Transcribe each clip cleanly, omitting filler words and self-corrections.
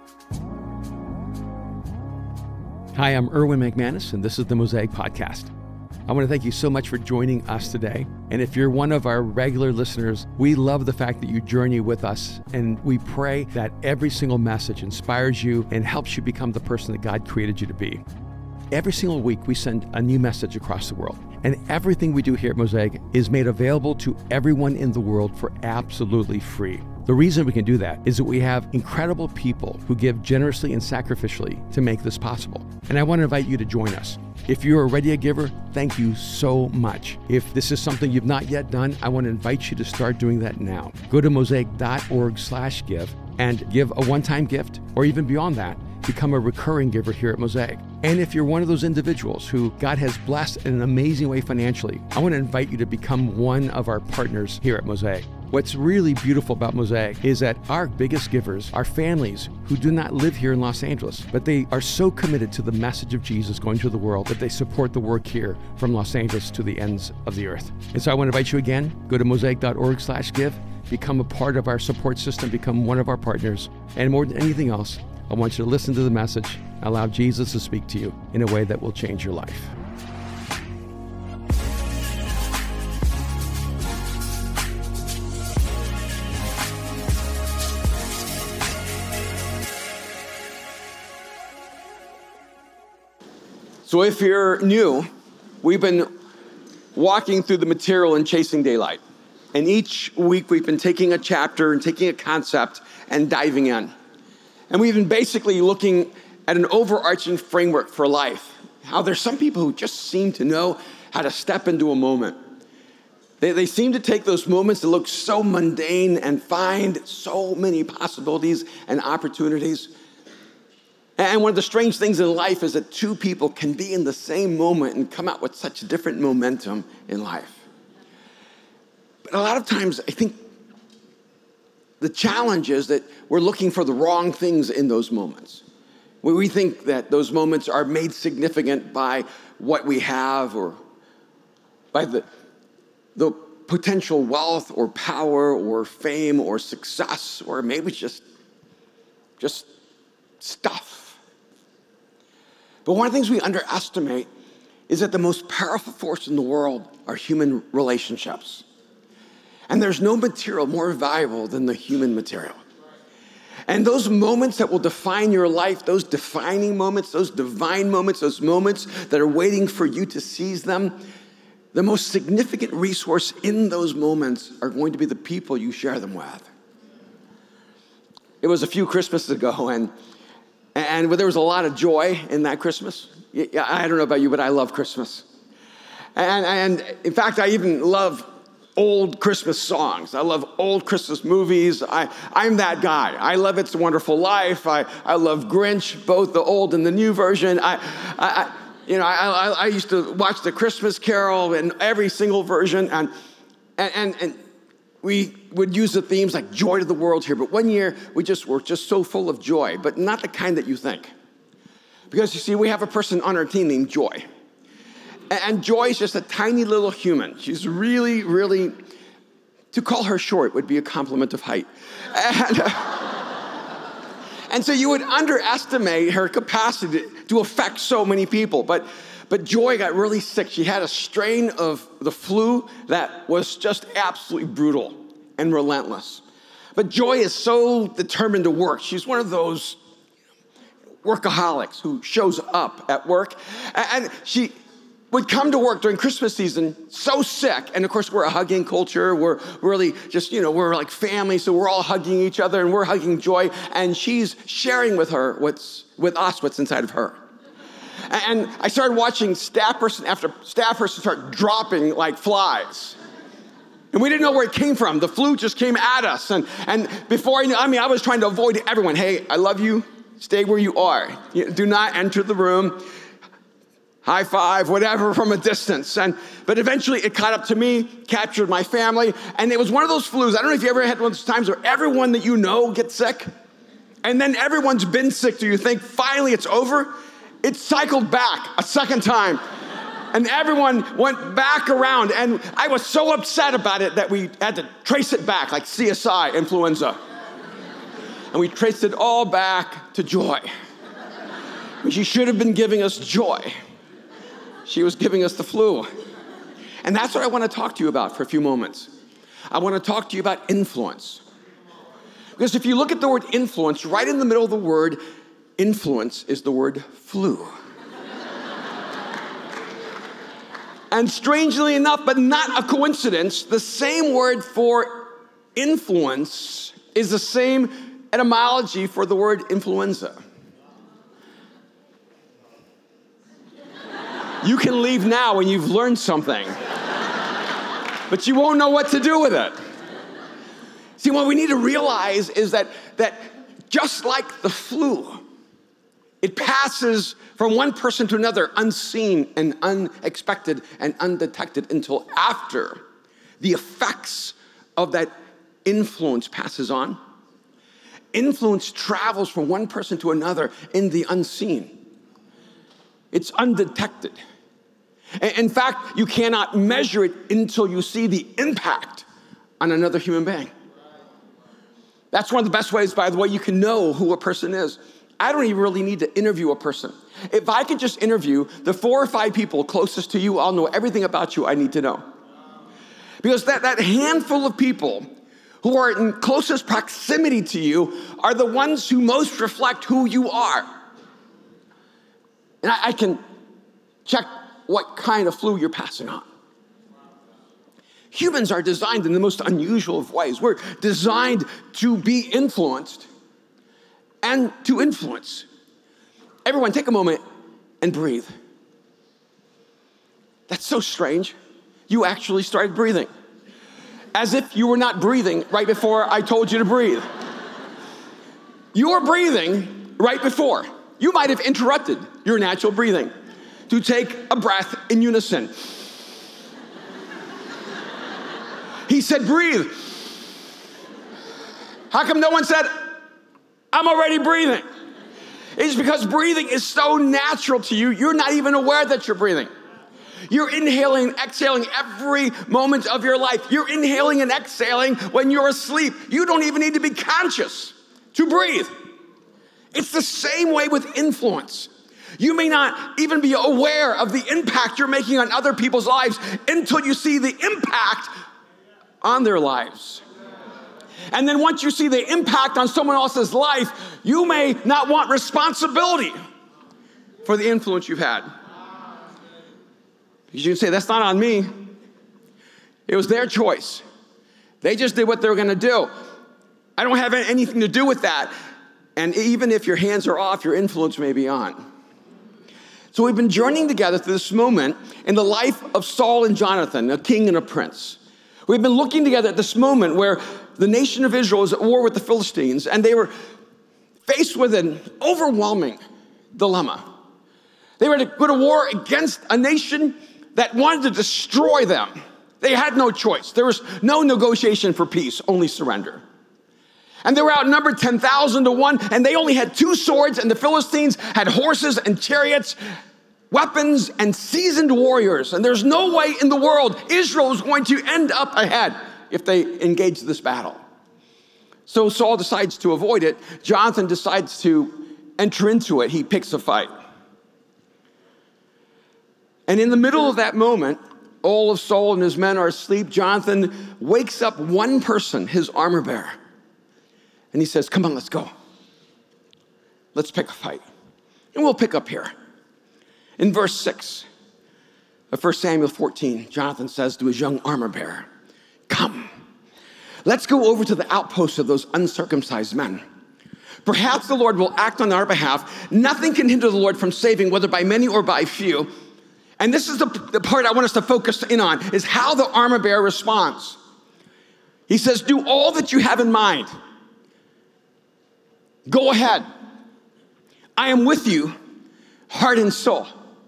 Hi, I'm Erwin McManus, and this is the Mosaic Podcast. I want to thank you so much for joining us today. And if you're one of our regular listeners, we love the fact that you journey with us, and we pray that every single message inspires you and helps you become the person that God created you to be. Every single week, we send a new message across the world, and everything we do here at Mosaic is made available to everyone in the world for absolutely free. The reason we can do that is that we have incredible people who give generously and sacrificially to make this possible. And I want to invite you to join us. If you're already a giver, thank you so much. If this is something you've not yet done, I want to invite you to start doing that now. Go to mosaic.org/give and give a one-time gift, or even beyond that, become a recurring giver here at Mosaic. And if you're one of those individuals who God has blessed in an amazing way financially, I want to invite you to become one of our partners here at Mosaic. What's really beautiful about Mosaic is that our biggest givers are families who do not live here in Los Angeles, but they are so committed to the message of Jesus going to the world that they support the work here from Los Angeles to the ends of the earth. And so I want to invite you again, go to mosaic.org/give, become a part of our support system, become one of our partners. And more than anything else, I want you to listen to the message, allow Jesus to speak to you in a way that will change your life. So if you're new, we've been walking through the material in Chasing Daylight. And each week we've been taking a chapter and taking a concept and diving in. And we've been basically looking at an overarching framework for life. How there's some people who just seem to know how to step into a moment. They seem to take those moments that look so mundane and find so many possibilities and opportunities. And one of the strange things in life is that two people can be in the same moment and come out with such different momentum in life. But a lot of times, I think the challenge is that we're looking for the wrong things in those moments. We think that those moments are made significant by what we have or by the potential wealth or power or fame or success, or maybe it's just stuff. But one of the things we underestimate is that the most powerful force in the world are human relationships. And there's no material more valuable than the human material. And those moments that will define your life, those defining moments, those divine moments, those moments that are waiting for you to seize them, the most significant resource in those moments are going to be the people you share them with. It was a few Christmases ago, and there was a lot of joy in that Christmas. I don't know about you, but I love Christmas. And in fact, I even love old Christmas songs. I love old Christmas movies. I'm that guy. I love It's a Wonderful Life. I love Grinch, both the old and the new version. I used to watch the Christmas Carol in every single version, and we would use the themes like joy to the world here. But one year, we were just so full of joy, but not the kind that you think. Because you see, we have a person on our team named Joy. And Joy is just a tiny little human. She's really, really, to call her short would be a compliment of height. And so you would underestimate her capacity to affect so many people. But Joy got really sick. She had a strain of the flu that was just absolutely brutal and relentless. But Joy is so determined to work. She's one of those workaholics who shows up at work. And she would come to work during Christmas season so sick. And of course, we're a hugging culture. We're really just, we're like family. So we're all hugging each other and we're hugging Joy. And she's sharing with us what's inside of her. And I started watching staff person after staff person start dropping like flies. And we didn't know where it came from. The flu just came at us. And before I was trying to avoid everyone. Hey, I love you. Stay where you are. Do not enter the room. High five, whatever, from a distance. But eventually it caught up to me, captured my family. And it was one of those flus. I don't know if you ever had one of those times where everyone that you know gets sick. And then everyone's been sick. So you think, finally it's over. It cycled back a second time. And everyone went back around. And I was so upset about it that we had to trace it back, like CSI influenza. And we traced it all back to joy. She should have been giving us joy. She was giving us the flu. And that's what I want to talk to you about for a few moments. I want to talk to you about influence. Because if you look at the word influence, right in the middle of the word influence is the word flu. And strangely enough, but not a coincidence, the same word for influence is the same etymology for the word influenza. You can leave now when you've learned something, but you won't know what to do with it. See, what we need to realize is that just like the flu, it passes from one person to another unseen and unexpected and undetected until after the effects of that influence passes on. Influence travels from one person to another in the unseen. It's undetected. In fact, you cannot measure it until you see the impact on another human being. That's one of the best ways, by the way, you can know who a person is. I don't even really need to interview a person. If I could just interview the 4 or 5 people closest to you, I'll know everything about you I need to know. Because that handful of people who are in closest proximity to you are the ones who most reflect who you are. And I can check what kind of flu you're passing on. Humans are designed in the most unusual of ways. We're designed to be influenced and to influence. Everyone, take a moment and breathe. That's so strange. You actually started breathing. As if you were not breathing right before I told you to breathe. You were breathing right before. You might have interrupted your natural breathing to take a breath in unison. He said, breathe. How come no one said, I'm already breathing? It's because breathing is so natural to you, you're not even aware that you're breathing. You're inhaling and exhaling every moment of your life. You're inhaling and exhaling when you're asleep. You don't even need to be conscious to breathe. It's the same way with influence. You may not even be aware of the impact you're making on other people's lives until you see the impact on their lives. And then once you see the impact on someone else's life, you may not want responsibility for the influence you've had. Because you can say, that's not on me. It was their choice. They just did what they were going to do. I don't have anything to do with that. And even if your hands are off, your influence may be on. So we've been journeying together through this moment in the life of Saul and Jonathan, a king and a prince. We've been looking together at this moment where the nation of Israel was at war with the Philistines, and they were faced with an overwhelming dilemma. They were to go to war against a nation that wanted to destroy them. They had no choice. There was no negotiation for peace, only surrender. And they were outnumbered 10,000 to 1, and they only had 2 swords, and the Philistines had horses and chariots, weapons, and seasoned warriors. And there's no way in the world Israel was going to end up ahead if they engaged this battle. So Saul decides to avoid it. Jonathan decides to enter into it. He picks a fight. And in the middle of that moment, all of Saul and his men are asleep. Jonathan wakes up one person, his armor bearer. And he says, come on, let's go. Let's pick a fight. And we'll pick up here. In verse 6 of 1 Samuel 14, Jonathan says to his young armor bearer, come, let's go over to the outposts of those uncircumcised men. Perhaps the Lord will act on our behalf. Nothing can hinder the Lord from saving, whether by many or by few. And this is the part I want us to focus in on, is how the armor bearer responds. He says, do all that you have in mind. Go ahead. I am with you, heart and soul.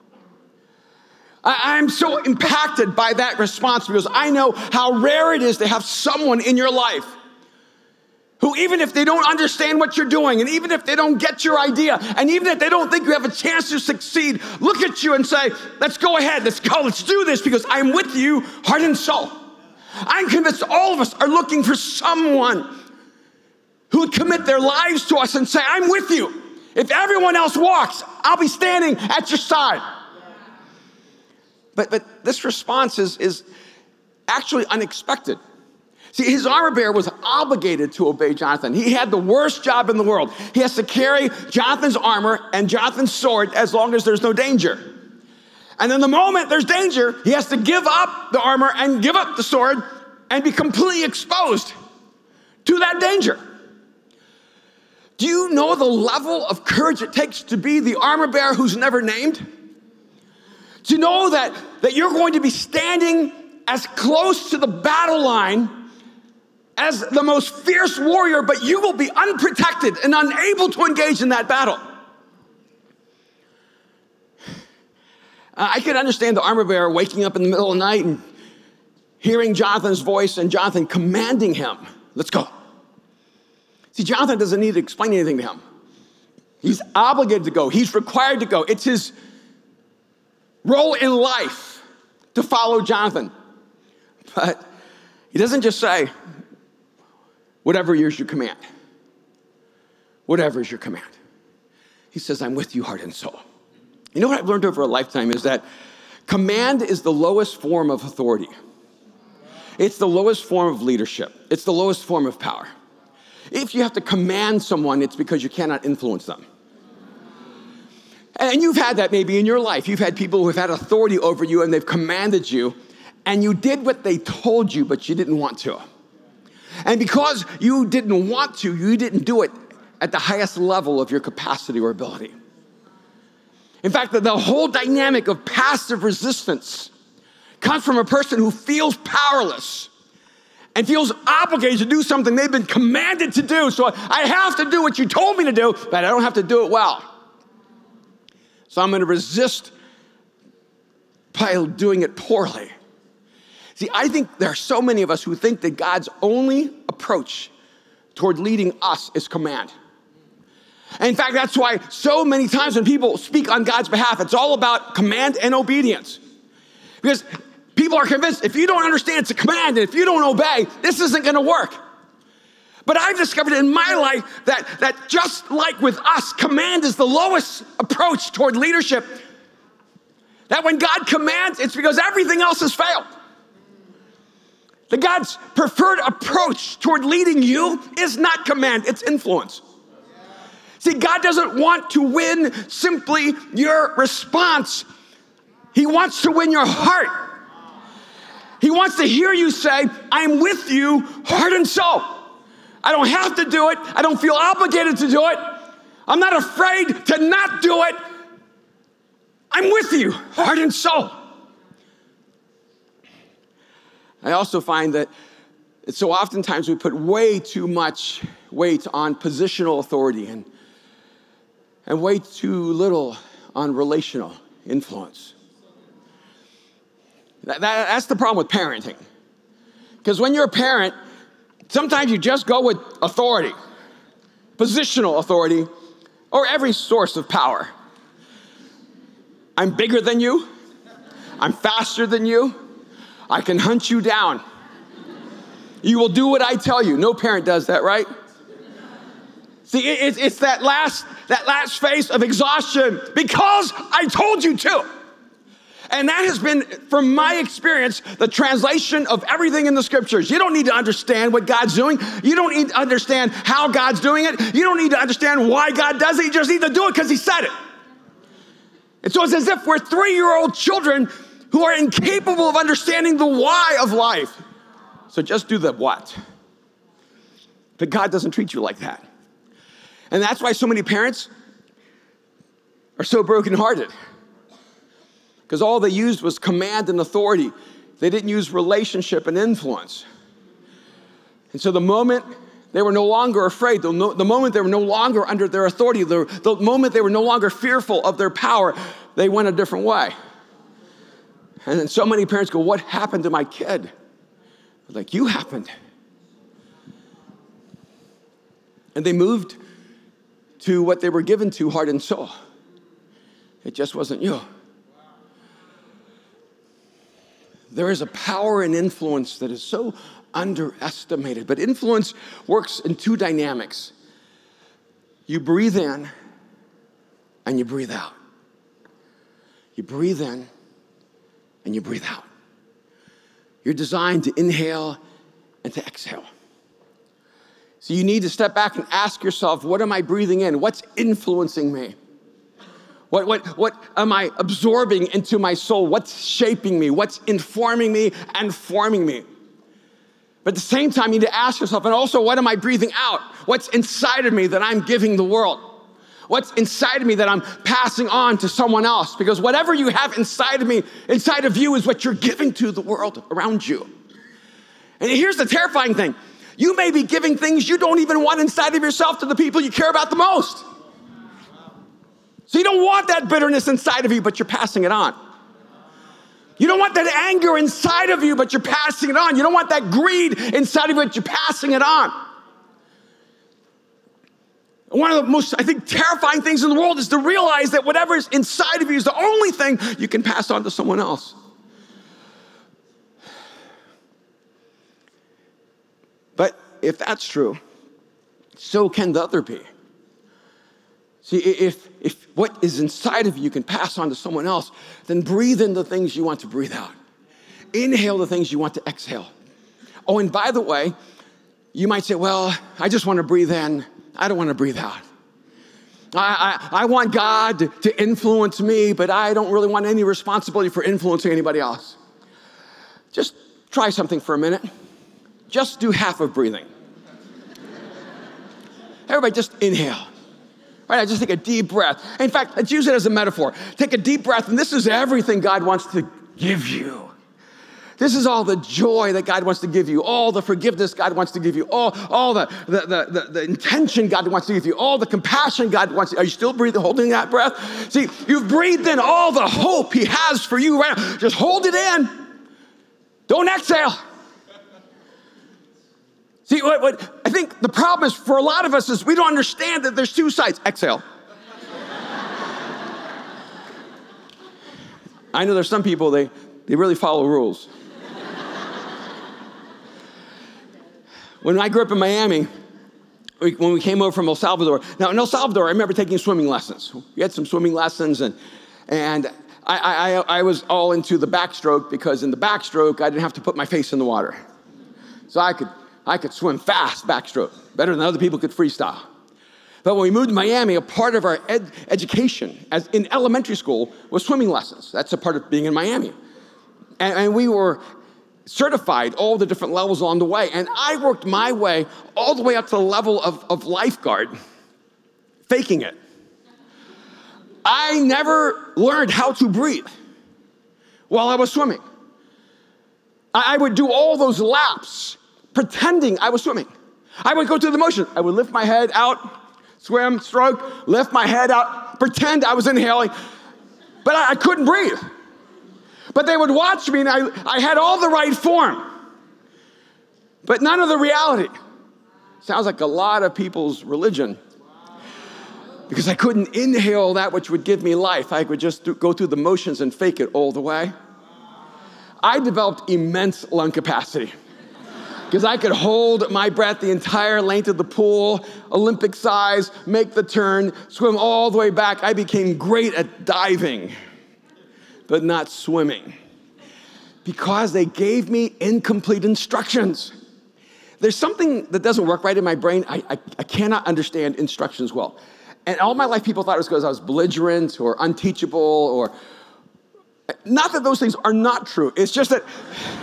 I'm so impacted by that response because I know how rare it is to have someone in your life who, even if they don't understand what you're doing, and even if they don't get your idea, and even if they don't think you have a chance to succeed, look at you and say, let's go ahead, let's go, let's do this because I'm with you, heart and soul. I'm convinced all of us are looking for someone who would commit their lives to us and say, I'm with you. If everyone else walks, I'll be standing at your side. But this response is actually unexpected. See, his armor bearer was obligated to obey Jonathan. He had the worst job in the world. He has to carry Jonathan's armor and Jonathan's sword as long as there's no danger. And then the moment there's danger, he has to give up the armor and give up the sword and be completely exposed to that danger. Do you know the level of courage it takes to be the armor bearer who's never named? Do you know that you're going to be standing as close to the battle line as the most fierce warrior, but you will be unprotected and unable to engage in that battle? I can understand the armor bearer waking up in the middle of the night and hearing Jonathan's voice and Jonathan commanding him, let's go. See, Jonathan doesn't need to explain anything to him. He's obligated to go. He's required to go. It's his role in life to follow Jonathan. But he doesn't just say, whatever is your command. Whatever is your command. He says, I'm with you heart and soul. You know what I've learned over a lifetime is that command is the lowest form of authority. It's the lowest form of leadership. It's the lowest form of power. If you have to command someone, it's because you cannot influence them. And you've had that maybe in your life. You've had people who have had authority over you and they've commanded you, and you did what they told you, but you didn't want to. And because you didn't want to, you didn't do it at the highest level of your capacity or ability. In fact, the whole dynamic of passive resistance comes from a person who feels powerless and feels obligated to do something they've been commanded to do. So I have to do what you told me to do, but I don't have to do it well. So I'm going to resist by doing it poorly. See, I think there are so many of us who think that God's only approach toward leading us is command. And in fact, that's why so many times when people speak on God's behalf, it's all about command and obedience. Because people are convinced if you don't understand it's a command and if you don't obey, this isn't going to work. But I've discovered in my life that just like with us, command is the lowest approach toward leadership. That when God commands, it's because everything else has failed. That God's preferred approach toward leading you is not command, it's influence. See, God doesn't want to win simply your response. He wants to win your heart. He wants to hear you say, I'm with you, heart and soul. I don't have to do it. I don't feel obligated to do it. I'm not afraid to not do it. I'm with you, heart and soul. I also find that so oftentimes we put way too much weight on positional authority and way too little on relational influence. That's the problem with parenting. Because when you're a parent, sometimes you just go with authority, positional authority, or every source of power. I'm bigger than you. I'm faster than you. I can hunt you down. You will do what I tell you. No parent does that, right? See, it's that last phase of exhaustion because I told you to. And that has been, from my experience, the translation of everything in the scriptures. You don't need to understand what God's doing. You don't need to understand how God's doing it. You don't need to understand why God does it. You just need to do it because he said it. And so it's as if we're 3-year-old children who are incapable of understanding the why of life. So just do the what. But God doesn't treat you like that. And that's why so many parents are so brokenhearted. Because all they used was command and authority. They didn't use relationship and influence. And so the moment they were no longer afraid, the moment they were no longer under their authority, the moment they were no longer fearful of their power, they went a different way. And then so many parents go, what happened to my kid? Like, you happened. And they moved to what they were given to, heart and soul. It just wasn't you. There is a power and influence that is so underestimated. But influence works in two dynamics. You breathe in and you breathe out. You breathe in and you breathe out. You're designed to inhale and to exhale. So you need to step back and ask yourself, what am I breathing in? What's influencing me? What am I absorbing into my soul? What's shaping me? What's informing me and forming me? But at the same time, you need to ask yourself, and also, what am I breathing out? What's inside of me that I'm giving the world? What's inside of me that I'm passing on to someone else? Because whatever you have inside of me, inside of you, is what you're giving to the world around you. And here's the terrifying thing. You may be giving things you don't even want inside of yourself to the people you care about the most. So you don't want that bitterness inside of you, but you're passing it on. You don't want that anger inside of you, but you're passing it on. You don't want that greed inside of you, but you're passing it on. One of the most, I think, terrifying things in the world is to realize that whatever is inside of you is the only thing you can pass on to someone else. But if that's true, so can the other be. See, if what is inside of you can pass on to someone else, then breathe in the things you want to breathe out. Inhale the things you want to exhale. Oh, and by the way, you might say, well, I just want to breathe in. I don't want to breathe out. I want God to influence me, but I don't really want any responsibility for influencing anybody else. Just try something for a minute. Just do half of breathing. Everybody just inhale. Right, I just take a deep breath. In fact, let's use it as a metaphor. Take a deep breath, and this is everything God wants to give you. This is all the joy that God wants to give you, all the forgiveness God wants to give you, all the intention God wants to give you, all the compassion God wants to. Are you still breathing, holding that breath? See, you've breathed in all the hope He has for you right now. Just hold it in. Don't exhale. See, what I think the problem is for a lot of us is we don't understand that there's two sides. Exhale. I know there's some people, they really follow rules. When I grew up in Miami, when we came over from El Salvador, now in El Salvador, I remember taking swimming lessons. We had some swimming lessons, and I was all into the backstroke because in the backstroke, I didn't have to put my face in the water. So I could swim fast backstroke, better than other people could freestyle. But when we moved to Miami, a part of our education as in elementary school was swimming lessons. That's a part of being in Miami. And we were certified all the different levels along the way. And I worked my way all the way up to the level of lifeguard, faking it. I never learned how to breathe while I was swimming. I would do all those laps pretending I was swimming. I would go through the motion. I would lift my head out, swim, stroke, lift my head out, pretend I was inhaling, but I couldn't breathe. But they would watch me, and I had all the right form, but none of the reality. Sounds like a lot of people's religion. Because I couldn't inhale that which would give me life. I could just go through the motions and fake it all the way. I developed immense lung capacity because I could hold my breath the entire length of the pool, Olympic size, make the turn, swim all the way back. I became great at diving, but not swimming, because they gave me incomplete instructions. There's something that doesn't work right in my brain. I cannot understand instructions well. And all my life, people thought it was because I was belligerent or unteachable, or not that those things are not true. It's just that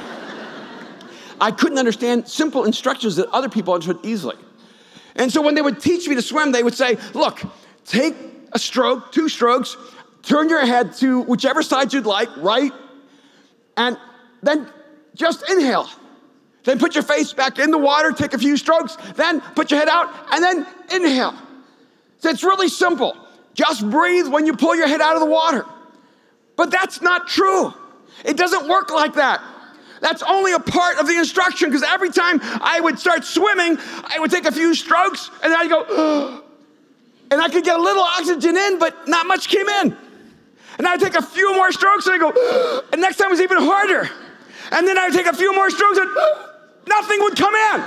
I couldn't understand simple instructions that other people understood easily. And so when they would teach me to swim, they would say, look, take a stroke, 2 strokes, turn your head to whichever side you'd like, right? And then just inhale. Then put your face back in the water, take a few strokes, then put your head out, and then inhale. So it's really simple. Just breathe when you pull your head out of the water. But that's not true. It doesn't work like that. That's only a part of the instruction, because every time I would start swimming, I would take a few strokes, and then I'd go, and I could get a little oxygen in, but not much came in. And I'd take a few more strokes, and I'd go, and next time was even harder. And then I'd take a few more strokes, and Nothing would come in.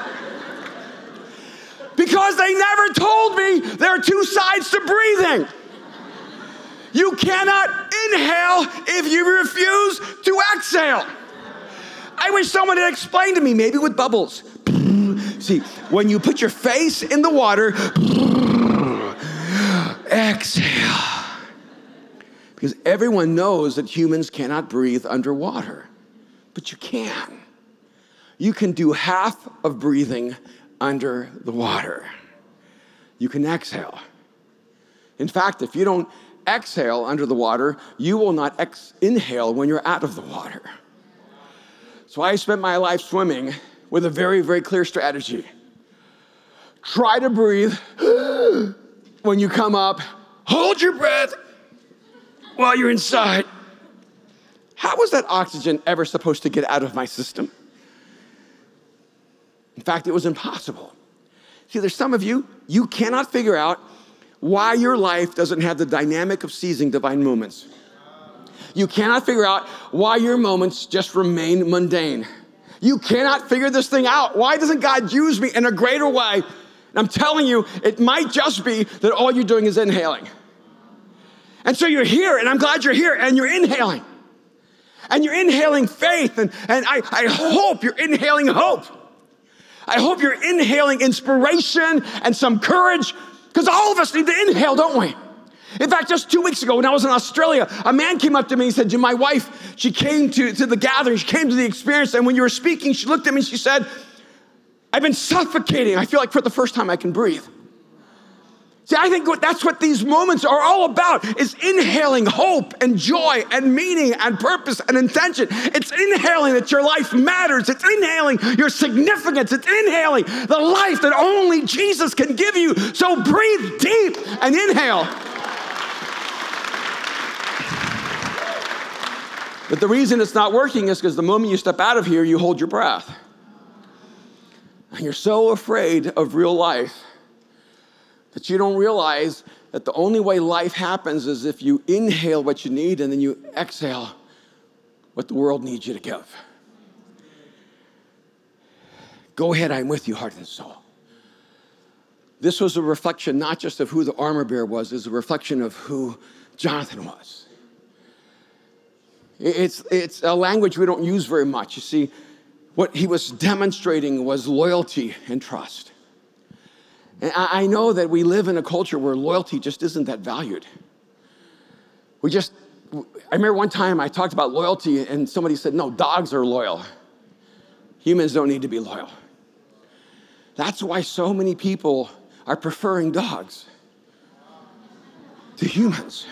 Because they never told me there are two sides to breathing. You cannot inhale if you refuse to exhale. I wish someone had explained to me, maybe with bubbles. See, when you put your face in the water, exhale. Because everyone knows that humans cannot breathe underwater, but you can. You can do half of breathing under the water. You can exhale. In fact, if you don't exhale under the water, you will not inhale when you're out of the water. So I spent my life swimming with a very, very clear strategy. Try to breathe when you come up. Hold your breath while you're inside. How was that oxygen ever supposed to get out of my system? In fact, it was impossible. See, there's some of you, you cannot figure out why your life doesn't have the dynamic of seizing divine moments. You cannot figure out why your moments just remain mundane. You cannot figure this thing out. Why doesn't God use me in a greater way? And I'm telling you, it might just be that all you're doing is inhaling. And so you're here, and I'm glad you're here, and you're inhaling. And you're inhaling faith, and I hope you're inhaling hope. I hope you're inhaling inspiration and some courage, because all of us need to inhale, don't we? In fact, just 2 weeks ago when I was in Australia, a man came up to me and said, my wife, she came to the gathering, she came to the experience, and when you were speaking, she looked at me and she said, I've been suffocating. I feel like for the first time I can breathe. See, I think that's what these moments are all about, is inhaling hope and joy and meaning and purpose and intention. It's inhaling that your life matters. It's inhaling your significance. It's inhaling the life that only Jesus can give you. So breathe deep and inhale. But the reason it's not working is because the moment you step out of here, you hold your breath. And you're so afraid of real life that you don't realize that the only way life happens is if you inhale what you need and then you exhale what the world needs you to give. Go ahead, I'm with you, heart and soul. This was a reflection not just of who the armor bearer was, it's a reflection of who Jonathan was. It's a language we don't use very much. You see, what he was demonstrating was loyalty and trust. And I know that we live in a culture where loyalty just isn't that valued. I remember one time I talked about loyalty and somebody said, no, dogs are loyal. Humans don't need to be loyal. That's why so many people are preferring dogs to humans.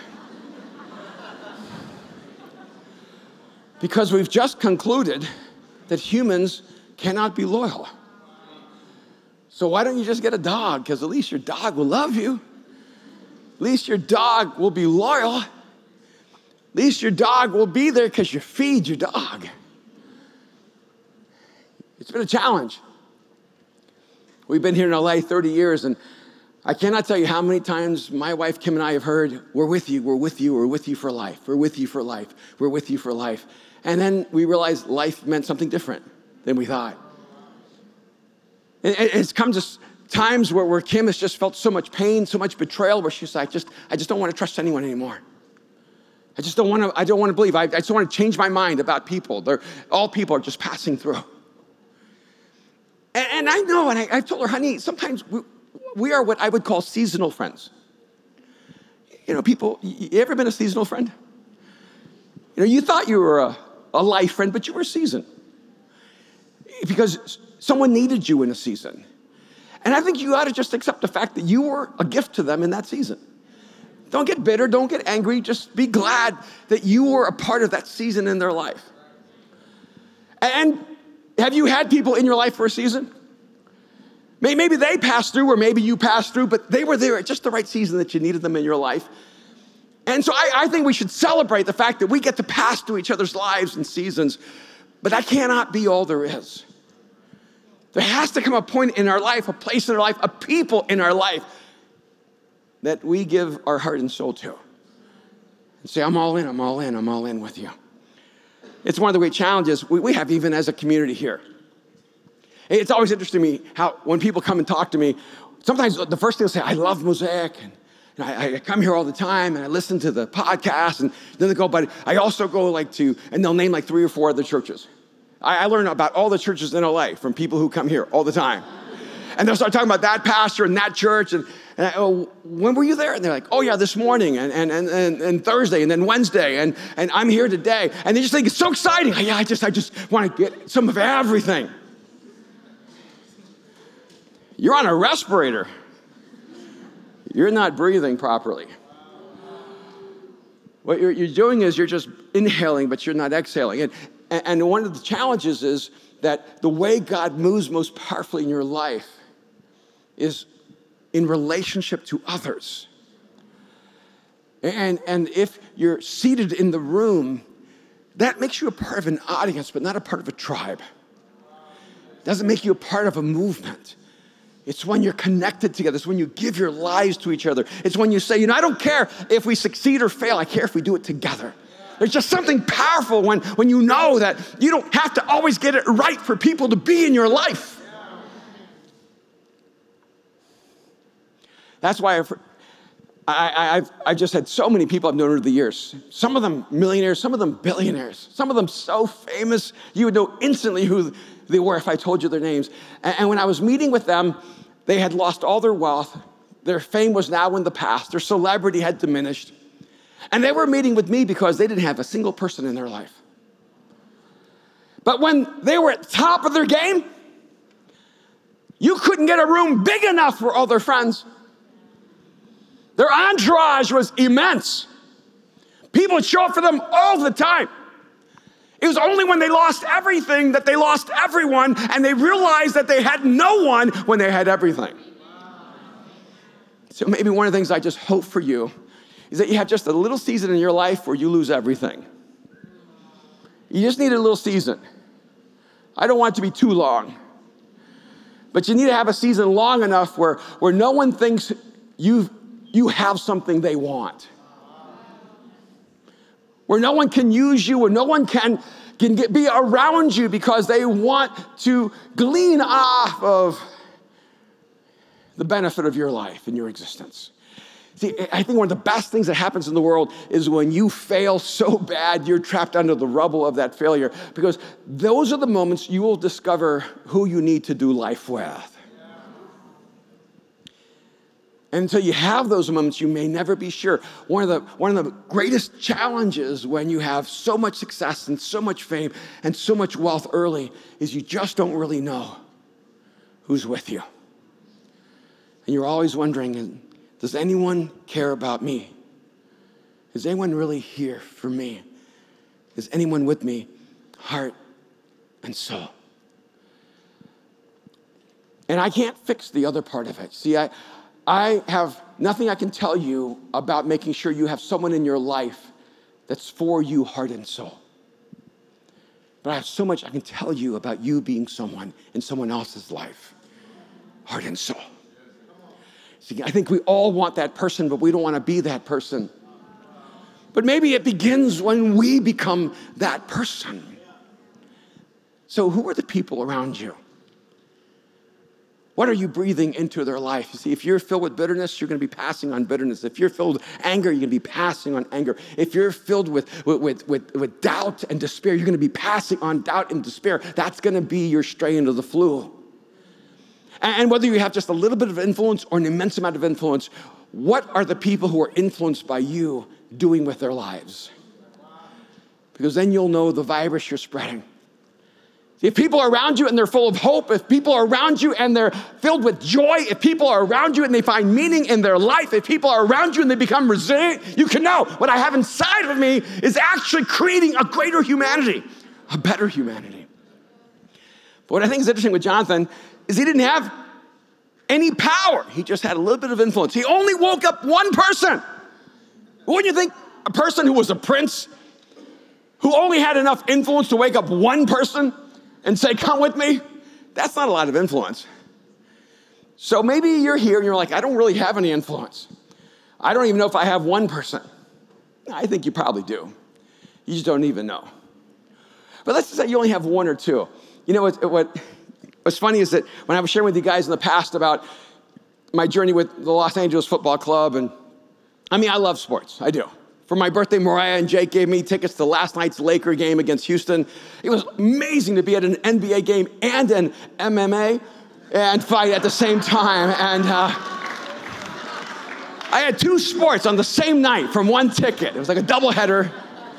Because we've just concluded that humans cannot be loyal. So why don't you just get a dog? Because at least your dog will love you. At least your dog will be loyal. At least your dog will be there because you feed your dog. It's been a challenge. We've been here in LA 30 years, and I cannot tell you how many times my wife Kim and I have heard, we're with you, we're with you, we're with you for life, we're with you for life, we're with you for life. And then we realized life meant something different than we thought. And it's come to times where Kim has just felt so much pain, so much betrayal, where she's like, I just don't want to trust anyone anymore. I don't want to believe. I just want to change my mind about people. All people are just passing through. And I know, and I've told her, honey, sometimes we are what I would call seasonal friends. You know, people, you ever been a seasonal friend? You know, you thought you were a life friend, but you were a season. Because someone needed you in a season. And I think you ought to just accept the fact that you were a gift to them in that season. Don't get bitter, don't get angry, just be glad that you were a part of that season in their life. And have you had people in your life for a season? Maybe they passed through, or maybe you passed through, but they were there at just the right season that you needed them in your life. And so I think we should celebrate the fact that we get to pass through each other's lives and seasons, but that cannot be all there is. There has to come a point in our life, a place in our life, a people in our life that we give our heart and soul to. And say, I'm all in, I'm all in, I'm all in with you. It's one of the great challenges we have even as a community here. It's always interesting to me how when people come and talk to me, sometimes the first thing they'll say, I love Mosaic, and I come here all the time, and I listen to the podcast, and then they go, but I also go and they'll name 3 or 4 other churches. I learn about all the churches in LA from people who come here all the time. And they'll start talking about that pastor and that church, and I, oh, when were you there? And they're like, oh yeah, this morning, and Thursday, and then Wednesday, and I'm here today. And they just think it's so exciting. Yeah, I just want to get some of everything. You're on a respirator. You're not breathing properly. What you're doing is you're just inhaling, but you're not exhaling. And one of the challenges is that the way God moves most powerfully in your life is in relationship to others. And if you're seated in the room, that makes you a part of an audience, but not a part of a tribe. It doesn't make you a part of a movement. It's when you're connected together. It's when you give your lives to each other. It's when you say, I don't care if we succeed or fail. I care if we do it together. There's just something powerful when you know that you don't have to always get it right for people to be in your life. That's why I've just had so many people I've known over the years. Some of them millionaires, some of them billionaires, some of them so famous you would know instantly who they were if I told you their names. And when I was meeting with them, they had lost all their wealth. Their fame was now in the past. Their celebrity had diminished. And they were meeting with me because they didn't have a single person in their life. But when they were at the top of their game, you couldn't get a room big enough for all their friends. Their entourage was immense. People would show up for them all the time. It was only when they lost everything that they lost everyone, and they realized that they had no one when they had everything. So maybe one of the things I just hope for you is that you have just a little season in your life where you lose everything. You just need a little season. I don't want it to be too long. But you need to have a season long enough where no one thinks you have something they want. Where no one can use you, where no one can be around you because they want to glean off of the benefit of your life and your existence. See, I think one of the best things that happens in the world is when you fail so bad, you're trapped under the rubble of that failure, because those are the moments you will discover who you need to do life with. And until you have those moments, you may never be sure. One of the greatest challenges when you have so much success and so much fame and so much wealth early is you just don't really know who's with you. And you're always wondering, does anyone care about me? Is anyone really here for me? Is anyone with me, heart and soul? And I can't fix the other part of it. See, I have nothing I can tell you about making sure you have someone in your life that's for you, heart and soul. But I have so much I can tell you about you being someone in someone else's life, heart and soul. See, I think we all want that person, but we don't want to be that person. But maybe it begins when we become that person. So who are the people around you? What are you breathing into their life? You see, if you're filled with bitterness, you're going to be passing on bitterness. If you're filled with anger, you're going to be passing on anger. If you're filled with doubt and despair, you're going to be passing on doubt and despair. That's going to be your strain of the flu. And whether you have just a little bit of influence or an immense amount of influence, what are the people who are influenced by you doing with their lives? Because then you'll know the virus you're spreading. If people are around you and they're full of hope, if people are around you and they're filled with joy, if people are around you and they find meaning in their life, if people are around you and they become resilient, you can know what I have inside of me is actually creating a greater humanity, a better humanity. But what I think is interesting with Jonathan is he didn't have any power. He just had a little bit of influence. He only woke up one person. Wouldn't you think a person who was a prince, who only had enough influence to wake up one person and say, come with me? That's not a lot of influence. So maybe you're here and you're like, I don't really have any influence. I don't even know if I have one person. I think you probably do. You just don't even know. But let's just say you only have one or two. You know what what's funny is that when I was sharing with you guys in the past about my journey with the Los Angeles Football Club, and I mean, I love sports, I do. For my birthday, Mariah and Jake gave me tickets to last night's Laker game against Houston. It was amazing to be at an NBA game and an MMA and fight at the same time. And I had 2 sports on the same night from one ticket. It was like a doubleheader.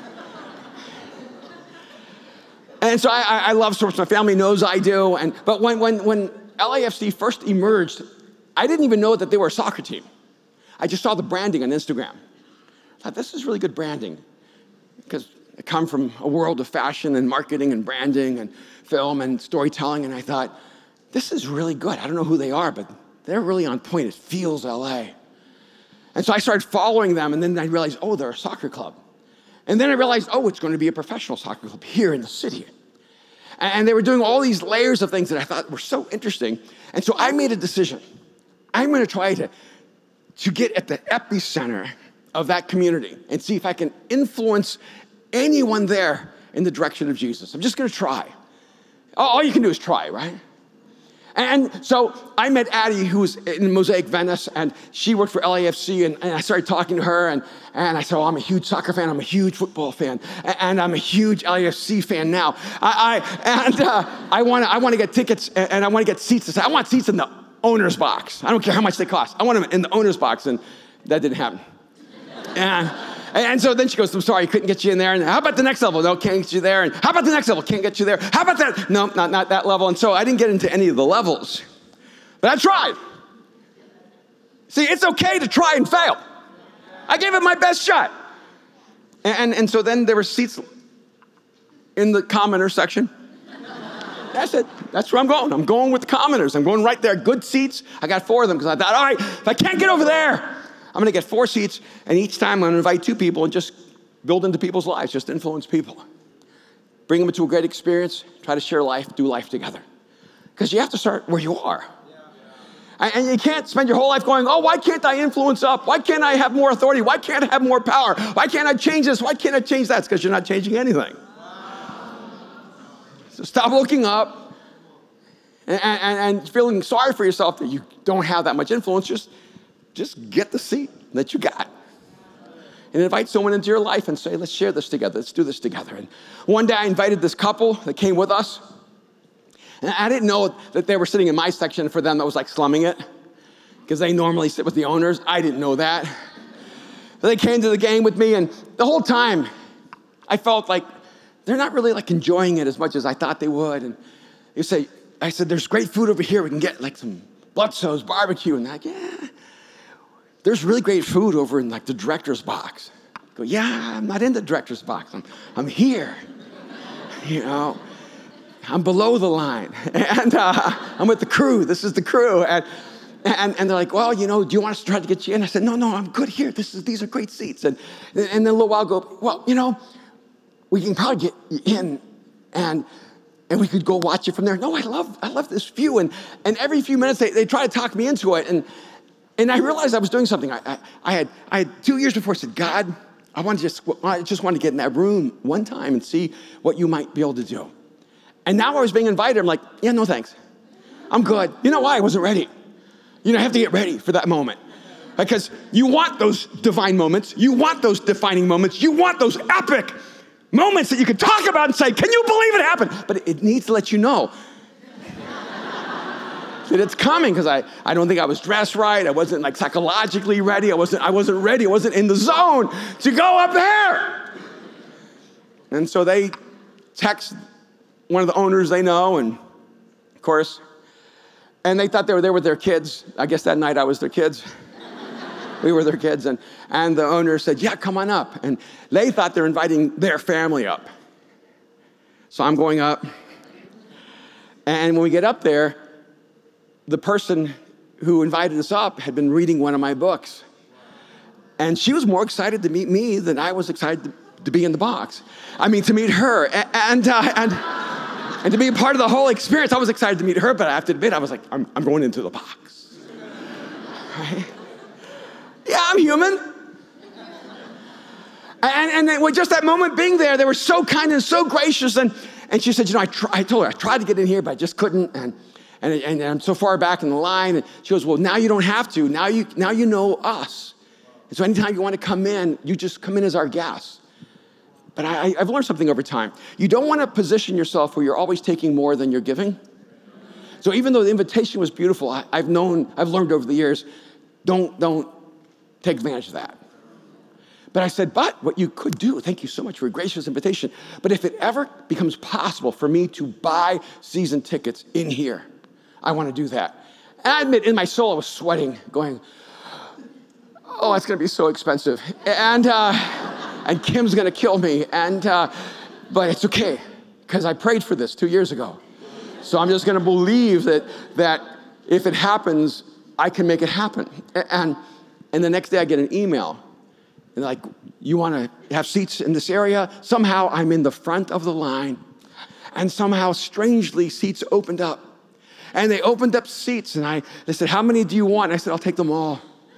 And so I love sports. My family knows I do. But when LAFC first emerged, I didn't even know that they were a soccer team. I just saw the branding on Instagram. I thought, this is really good branding, because I come from a world of fashion and marketing and branding and film and storytelling, and I thought, this is really good. I don't know who they are, but they're really on point. It feels LA. And so I started following them, and then I realized, oh, they're a soccer club. And then I realized, oh, it's going to be a professional soccer club here in the city. And they were doing all these layers of things that I thought were so interesting. And so I made a decision. I'm going to try to get at the epicenter of that community and see if I can influence anyone there in the direction of Jesus. I'm just going to try. All you can do is try, right? And so I met Addie, who was in Mosaic Venice, and she worked for LAFC, and I started talking to her, and I said, oh, I'm a huge soccer fan, I'm a huge football fan, and I'm a huge LAFC fan now. I want to get tickets, and I want to get seats. I want seats in the owner's box. I don't care how much they cost. I want them in the owner's box, and that didn't happen. And so then she goes, I'm sorry, couldn't get you in there. And how about the next level? No, can't get you there. And how about the next level? Can't get you there. How about that? No, not that level. And so I didn't get into any of the levels. But I tried. See, it's okay to try and fail. I gave it my best shot. And so then there were seats in the commoner section. That's it. That's where I'm going. I'm going with the commoners. I'm going right there. Good seats. I got 4 of them because I thought, all right, if I can't get over there, I'm going to get 4 seats, and each time I'm going to invite 2 people and just build into people's lives, just influence people. Bring them into a great experience, try to share life, do life together. Because you have to start where you are. And you can't spend your whole life going, oh, why can't I influence up? Why can't I have more authority? Why can't I have more power? Why can't I change this? Why can't I change that? It's because you're not changing anything. So stop looking up and feeling sorry for yourself that you don't have that much influence. Just get the seat that you got and invite someone into your life and say, let's share this together. Let's do this together. And one day I invited this couple that came with us. And I didn't know that they were sitting in my section. For them, that was like slumming it, because they normally sit with the owners. I didn't know that. They came to the game with me, and the whole time I felt like they're not really like enjoying it as much as I thought they would. And I said, there's great food over here. We can get like some Bloodsow's barbecue. And they're like, yeah. There's really great food over in like the director's box. I go, yeah, I'm not in the director's box. I'm here. You know, I'm below the line. And I'm with the crew. This is the crew. And they're like, well, you know, do you want us to try to get you in? I said, no, I'm good here. These are great seats. And then a little while ago, well, you know, we can probably get you in and we could go watch it from there. No, I love this view. And every few minutes they try to talk me into it. And I realized I was doing something. I had 2 years before said, God, I just want to get in that room one time and see what you might be able to do. And now I was being invited. I'm like, yeah, no thanks. I'm good. You know why? I wasn't ready. You know, I have to get ready for that moment. Because you want those divine moments. You want those defining moments. You want those epic moments that you can talk about and say, can you believe it happened? But it needs to let you know that it's coming, because I don't think I was dressed right. I wasn't like psychologically ready. I wasn't ready. I wasn't in the zone to go up there. And so they text one of the owners they know, and of course, and they thought they were there with their kids. I guess that night I was their kids. We were their kids, and the owner said, yeah, come on up. And they thought they're inviting their family up. So I'm going up, and when we get up there, the person who invited us up had been reading one of my books. And she was more excited to meet me than I was excited to be in the box. I mean, to meet her and to be a part of the whole experience. I was excited to meet her, but I have to admit, I was like, I'm going into the box. Right? Yeah, I'm human. And then with just that moment being there, they were so kind and so gracious. And And she said, I told her, I tried to get in here, but I just couldn't. And I'm so far back in the line. And she goes, well, now you don't have to. Now you know us. And so anytime you want to come in, you just come in as our guest. But I've learned something over time. You don't want to position yourself where you're always taking more than you're giving. So even though the invitation was beautiful, I've learned over the years, don't take advantage of that. But I said, but what you could do, thank you so much for a gracious invitation, but if it ever becomes possible for me to buy season tickets in here, I want to do that. And I admit, in my soul, I was sweating, going, oh, that's going to be so expensive. And Kim's going to kill me. But it's okay, because I prayed for this 2 years ago. So I'm just going to believe that if it happens, I can make it happen. And the next day I get an email. And like, you want to have seats in this area? Somehow I'm in the front of the line. And somehow, strangely, seats opened up. And they opened up seats. And they said, how many do you want? And I said, I'll take them all.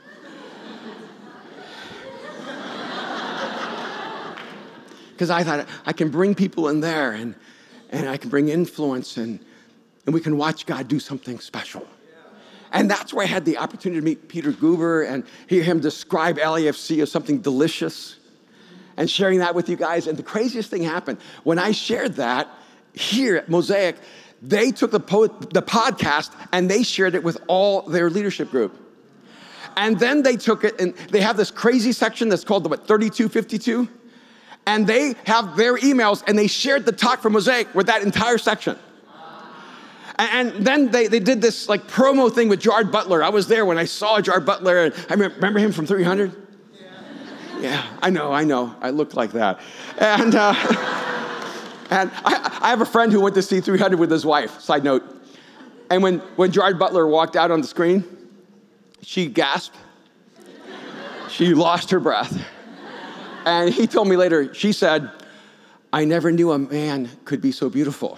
Because I thought, I can bring people in there. And I can bring influence. And we can watch God do something special. And that's where I had the opportunity to meet Peter Guber and hear him describe LAFC as something delicious and sharing that with you guys. And the craziest thing happened. When I shared that here at Mosaic, they took the podcast and they shared it with all their leadership group. And then they took it and they have this crazy section that's called the 3252. And they have their emails and they shared the talk from Mosaic with that entire section. And then they did this like promo thing with Gerard Butler. I was there when I saw Gerard Butler. And I remember him from 300. Yeah, I know. I look like that. And I have a friend who went to see 300 with his wife, side note. And when Gerard Butler walked out on the screen, she gasped. She lost her breath. And he told me later, she said, I never knew a man could be so beautiful.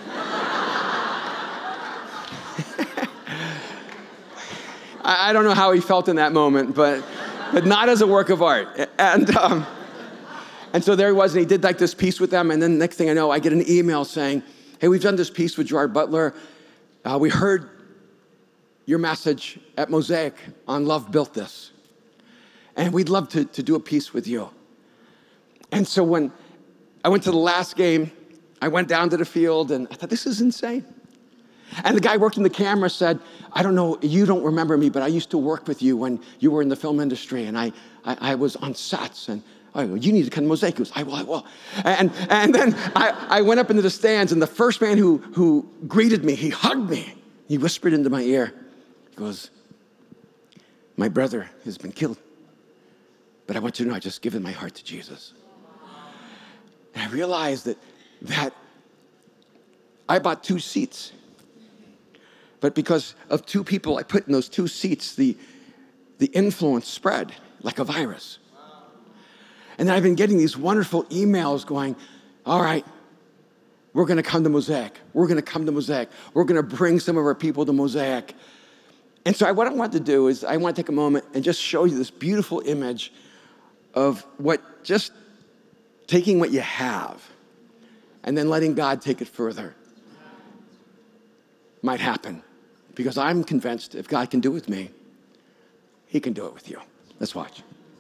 I don't know how he felt in that moment, but not as a work of art. And so there he was, and he did like this piece with them, and then next thing I know, I get an email saying, hey, we've done this piece with Gerard Butler. We heard your message at Mosaic on Love Built This, and we'd love to do a piece with you. And so when I went to the last game, I went down to the field, and I thought, this is insane. And the guy working the camera said, I don't know, you don't remember me, but I used to work with you when you were in the film industry, and I was on sets, and you need to come to Mosaic. He goes, I will. And then I went up into the stands, and the first man who greeted me, he hugged me. He whispered into my ear. He goes, my brother has been killed, but I want you to know I just given my heart to Jesus. And I realized that I bought 2 seats. But because of 2 people I put in those 2 seats, the influence spread like a virus. And then I've been getting these wonderful emails going, all right, we're going to come to Mosaic. We're going to come to Mosaic. We're going to bring some of our people to Mosaic. And so what I want to do is I want to take a moment and just show you this beautiful image of just taking what you have and then letting God take it further might happen. Because I'm convinced if God can do it with me, he can do it with you. Let's watch.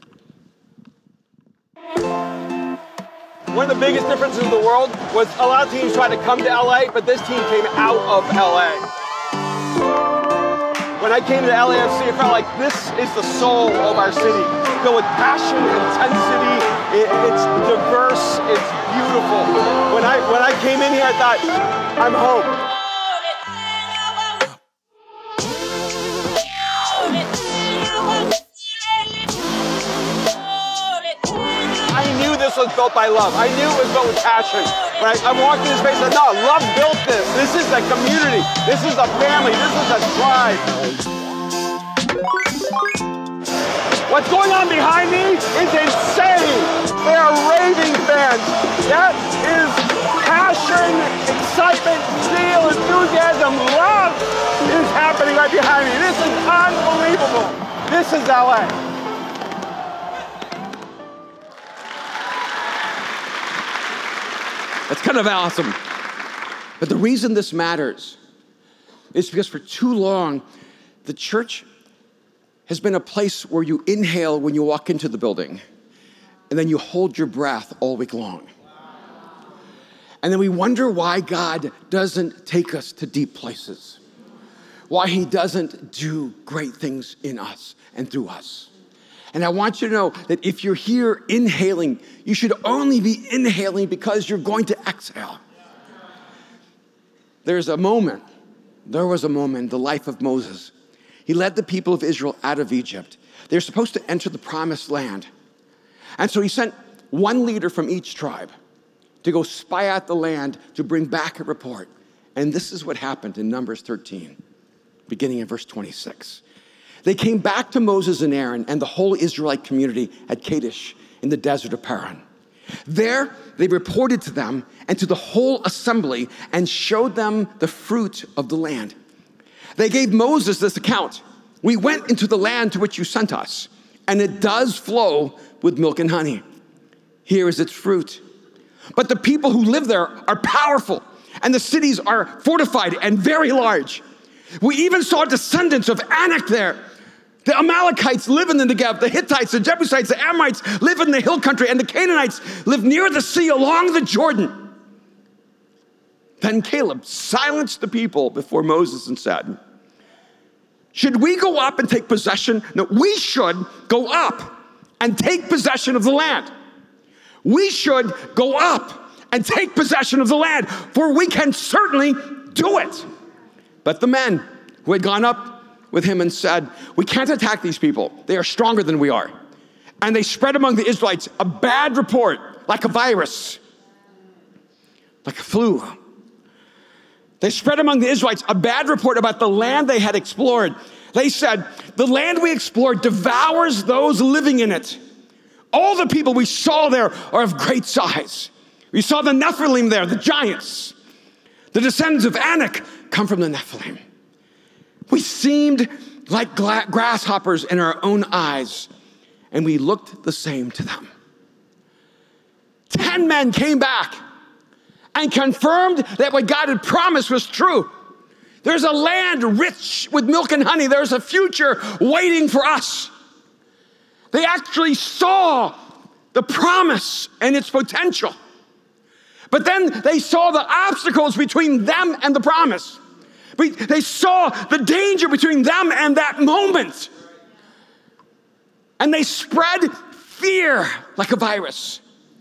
One of the biggest differences in the world was a lot of teams tried to come to LA, but this team came out of LA. When I came to LAFC, it felt like this is the soul of our city. Filled with passion, intensity, it's diverse, it's beautiful. When I came in here, I thought, I'm home. This was built by love. I knew it was built with passion. When I walked in this space, I said, no, love built this. This is a community. This is a family. This is a tribe. What's going on behind me is insane. They are raving fans. That is passion, excitement, zeal, enthusiasm, love is happening right behind me. This is unbelievable. This is LA. That's kind of awesome. But the reason this matters is because for too long, the church has been a place where you inhale when you walk into the building, and then you hold your breath all week long. And then we wonder why God doesn't take us to deep places, why he doesn't do great things in us and through us. And I want you to know that if you're here inhaling, you should only be inhaling because you're going to exhale. There was a moment in the life of Moses. He led the people of Israel out of Egypt. They're supposed to enter the promised land. And so he sent one leader from each tribe to go spy out the land to bring back a report. And this is what happened in Numbers 13, beginning in verse 26. They came back to Moses and Aaron and the whole Israelite community at Kadesh in the desert of Paran. There, they reported to them and to the whole assembly and showed them the fruit of the land. They gave Moses this account. We went into the land to which you sent us, and it does flow with milk and honey. Here is its fruit. But the people who live there are powerful, and the cities are fortified and very large. We even saw descendants of Anak there. The Amalekites live in the Negev, the Hittites, the Jebusites, the Amorites live in the hill country, and the Canaanites live near the sea along the Jordan. Then Caleb silenced the people before Moses and said, should we go up and take possession? No, we should go up and take possession of the land. We should go up and take possession of the land, for we can certainly do it. But the men who had gone up with him and said, we can't attack these people. They are stronger than we are. And they spread among the Israelites a bad report, like a virus, like a flu. They spread among the Israelites a bad report about the land they had explored. They said, the land we explored devours those living in it. All the people we saw there are of great size. We saw the Nephilim there, the giants. The descendants of Anak come from the Nephilim. We seemed like grasshoppers in our own eyes, and we looked the same to them. 10 men came back and confirmed that what God had promised was true. There's a land rich with milk and honey. There's a future waiting for us. They actually saw the promise and its potential. But then they saw the obstacles between them and the promise. They saw the danger between them and that moment. And they spread fear like a virus.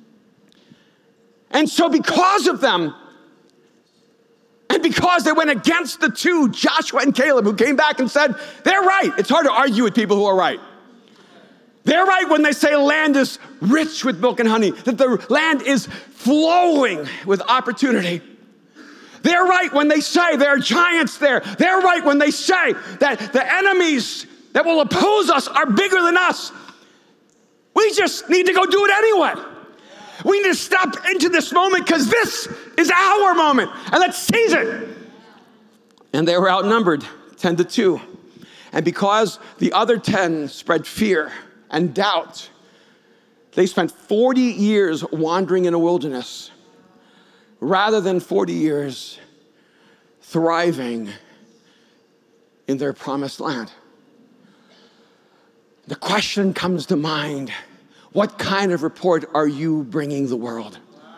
And so because of them, and because they went against the two, Joshua and Caleb, who came back and said, they're right. It's hard to argue with people who are right. They're right when they say land is rich with milk and honey, that the land is flowing with opportunity. They're right when they say there are giants there. They're right when they say that the enemies that will oppose us are bigger than us. We just need to go do it anyway. We need to step into this moment because this is our moment, and let's seize it. And they were outnumbered 10-2. And because the other 10 spread fear and doubt, they spent 40 years wandering in a wilderness rather than 40 years thriving in their promised land. The question comes to mind, what kind of report are you bringing the world?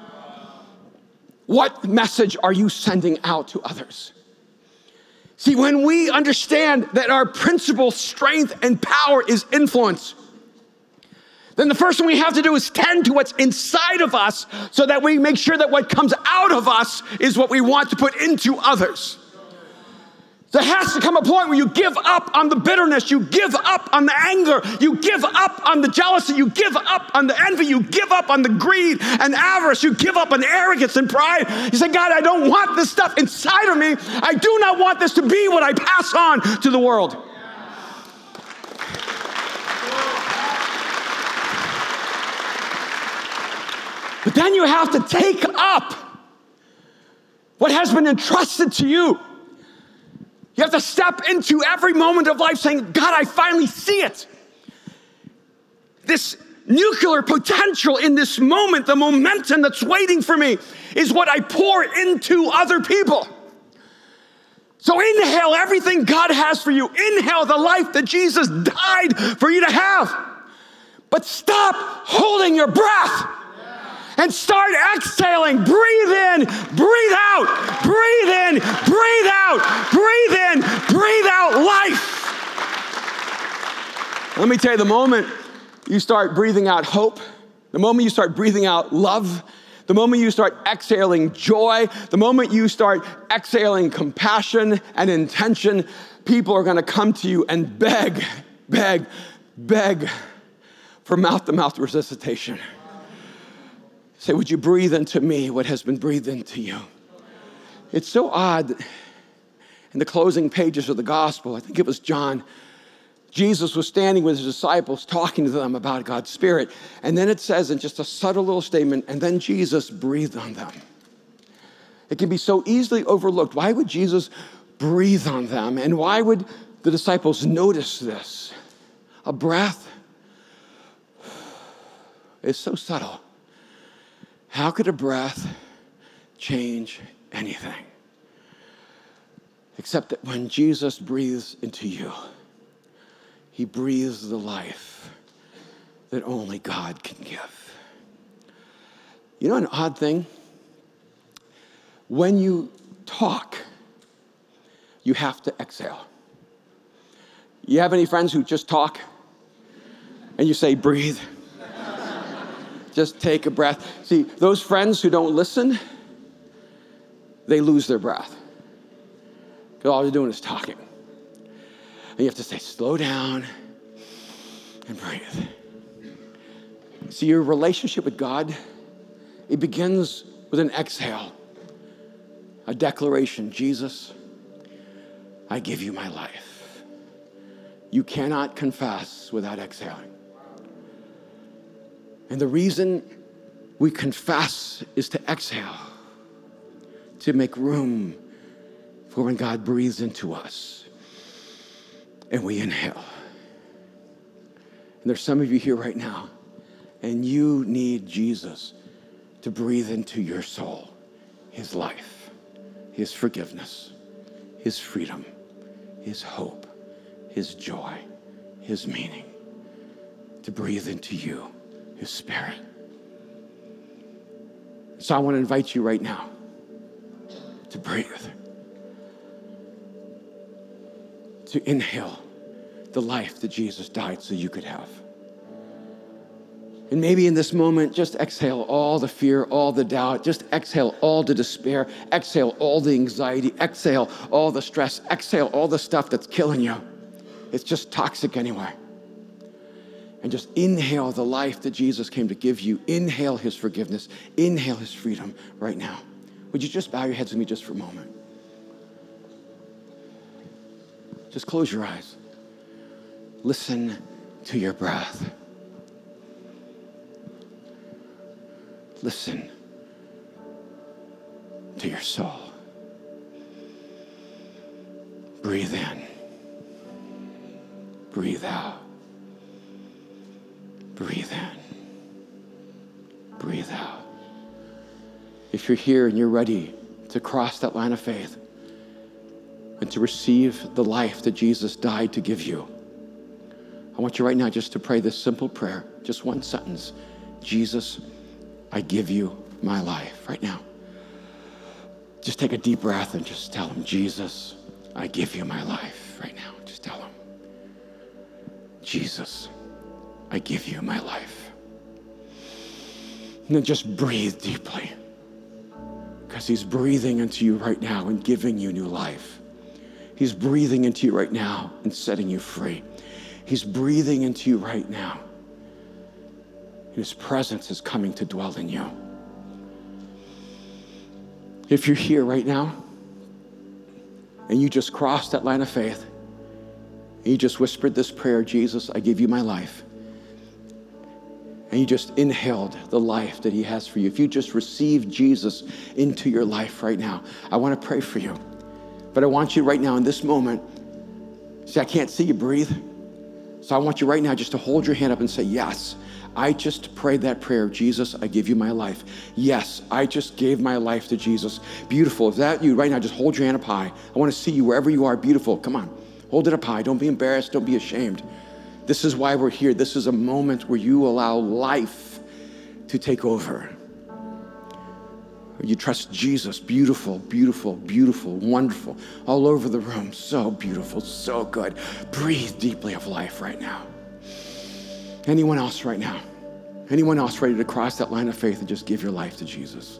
What message are you sending out to others? See, when we understand that our principal strength and power is influence, then the first thing we have to do is tend to what's inside of us so that we make sure that what comes out of us is what we want to put into others. There has to come a point where you give up on the bitterness, you give up on the anger, you give up on the jealousy, you give up on the envy, you give up on the greed and avarice, you give up on arrogance and pride. You say, God, I don't want this stuff inside of me. I do not want this to be what I pass on to the world. But then you have to take up what has been entrusted to you. You have to step into every moment of life saying, God, I finally see it. This nuclear potential in this moment, the momentum that's waiting for me, is what I pour into other people. So inhale everything God has for you. Inhale the life that Jesus died for you to have. But stop holding your breath and start exhaling. Breathe in, breathe out, breathe in, breathe out, breathe in, breathe out life. Let me tell you, the moment you start breathing out hope, the moment you start breathing out love, the moment you start exhaling joy, the moment you start exhaling compassion and intention, people are going to come to you and beg for mouth-to-mouth resuscitation. Say, would you breathe into me what has been breathed into you? It's so odd. In the closing pages of the gospel, I think it was John, Jesus was standing with his disciples talking to them about God's Spirit. And then it says in just a subtle little statement, and then Jesus breathed on them. It can be so easily overlooked. Why would Jesus breathe on them? And why would the disciples notice this? A breath is so subtle. How could a breath change anything? Except that when Jesus breathes into you, he breathes the life that only God can give. You know an odd thing? When you talk, you have to exhale. You have any friends who just talk and you say, breathe? Just take a breath. See, those friends who don't listen, they lose their breath. Because all they're doing is talking. And you have to say, slow down and breathe. See, your relationship with God, it begins with an exhale, a declaration. Jesus, I give you my life. You cannot confess without exhaling. And the reason we confess is to exhale, to make room for when God breathes into us. And we inhale. And there's some of you here right now, and you need Jesus to breathe into your soul his life, his forgiveness, his freedom, his hope, his joy, his meaning, to breathe into you his Spirit. So I want to invite you right now to breathe, to inhale the life that Jesus died so you could have. And maybe in this moment, just exhale all the fear, all the doubt, just exhale all the despair, exhale all the anxiety, exhale all the stress, exhale all the stuff that's killing you. It's just toxic anyway. And just inhale the life that Jesus came to give you. Inhale his forgiveness. Inhale his freedom right now. Would you just bow your heads with me just for a moment? Just close your eyes. Listen to your breath. Listen to your soul. Breathe in. Breathe out. Breathe in. Breathe out. If you're here and you're ready to cross that line of faith and to receive the life that Jesus died to give you, I want you right now just to pray this simple prayer, just one sentence. Jesus, I give you my life right now. Just take a deep breath and just tell him, Jesus, I give you my life right now. Just tell him, Jesus, I give you my life. And then just breathe deeply, because he's breathing into you right now and giving you new life. He's breathing into you right now and setting you free. He's breathing into you right now. His presence is coming to dwell in you. If you're here right now and you just crossed that line of faith and you just whispered this prayer, Jesus, I give you my life, and you just inhaled the life that he has for you. If you just received Jesus into your life right now, I want to pray for you. But I want you right now in this moment, see, I can't see you breathe. So I want you right now just to hold your hand up and say, yes, I just prayed that prayer. Jesus, I give you my life. Yes, I just gave my life to Jesus. Beautiful. Is that you right now? Just hold your hand up high. I want to see you wherever you are. Beautiful. Come on. Hold it up high. Don't be embarrassed. Don't be ashamed. This is why we're here. This is a moment where you allow life to take over. You trust Jesus. Beautiful, beautiful, beautiful, wonderful. All over the room. So beautiful, so good. Breathe deeply of life right now. Anyone else right now? Anyone else ready to cross that line of faith and just give your life to Jesus?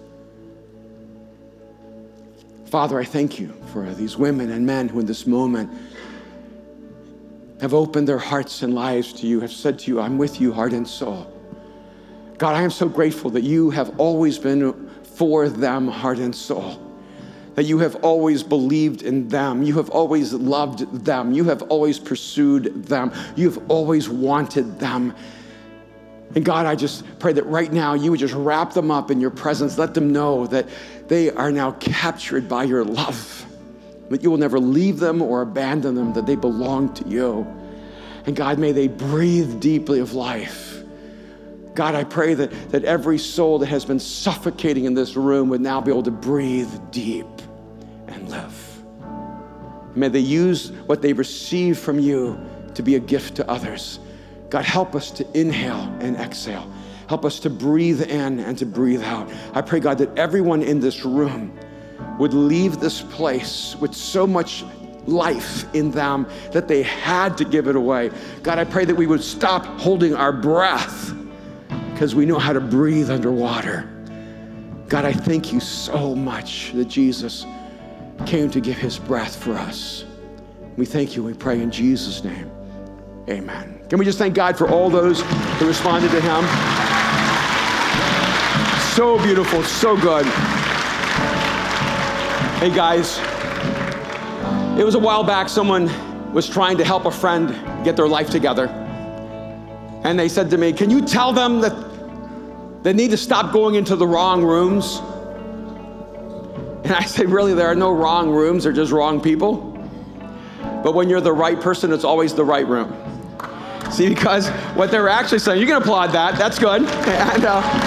Father, I thank you for these women and men who in this moment have opened their hearts and lives to you, have said to you, I'm with you, heart and soul. God, I am so grateful that you have always been for them, heart and soul. That you have always believed in them. You have always loved them. You have always pursued them. You have always wanted them. And God, I just pray that right now you would just wrap them up in your presence. Let them know that they are now captured by your love, that you will never leave them or abandon them, that they belong to you. And God, may they breathe deeply of life. God, I pray that every soul that has been suffocating in this room would now be able to breathe deep and live. May they use what they receive from you to be a gift to others. God, help us to inhale and exhale. Help us to breathe in and to breathe out. I pray, God, that everyone in this room would leave this place with so much life in them that they had to give it away. God, I pray that we would stop holding our breath because we know how to breathe underwater. God, I thank you so much that Jesus came to give his breath for us. We thank you, we pray in Jesus' name, amen. Can we just thank God for all those who responded to him? So beautiful, so good. Hey guys, it was a while back, someone was trying to help a friend get their life together. And they said to me, can you tell them that they need to stop going into the wrong rooms? And I say, really, there are no wrong rooms, they're just wrong people. But when you're the right person, it's always the right room. See, because what they're actually saying, you can applaud that, that's good. And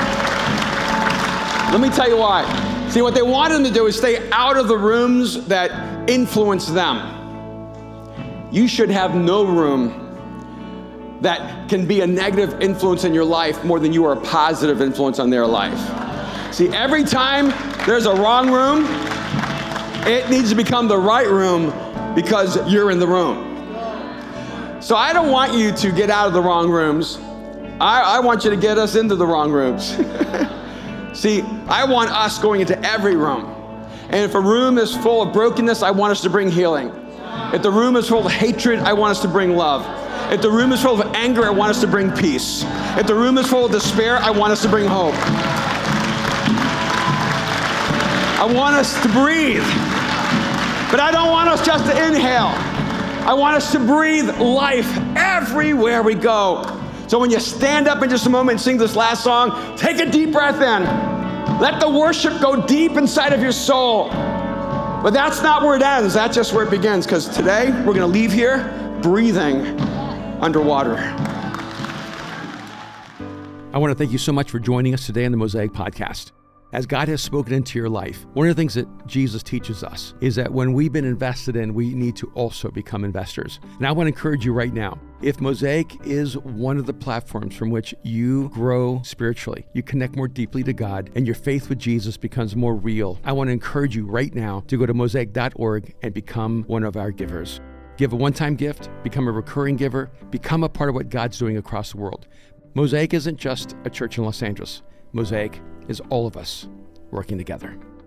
let me tell you why. See, what they wanted them to do is stay out of the rooms that influence them. You should have no room that can be a negative influence in your life more than you are a positive influence on their life. See, every time there's a wrong room, it needs to become the right room because you're in the room. So I don't want you to get out of the wrong rooms. I want you to get us into the wrong rooms. See, I want us going into every room. And if a room is full of brokenness, I want us to bring healing. If the room is full of hatred, I want us to bring love. If the room is full of anger, I want us to bring peace. If the room is full of despair, I want us to bring hope. I want us to breathe. But I don't want us just to inhale. I want us to breathe life everywhere we go. So when you stand up in just a moment and sing this last song, take a deep breath in. Let the worship go deep inside of your soul. But that's not where it ends. That's just where it begins. Because today, we're going to leave here breathing underwater. I want to thank you so much for joining us today on the Mosaic Podcast. As God has spoken into your life, one of the things that Jesus teaches us is that when we've been invested in, we need to also become investors. And I want to encourage you right now, if Mosaic is one of the platforms from which you grow spiritually, you connect more deeply to God, and your faith with Jesus becomes more real, I want to encourage you right now to go to mosaic.org and become one of our givers. Give a one-time gift, become a recurring giver, become a part of what God's doing across the world. Mosaic isn't just a church in Los Angeles. Mosaic is all of us working together.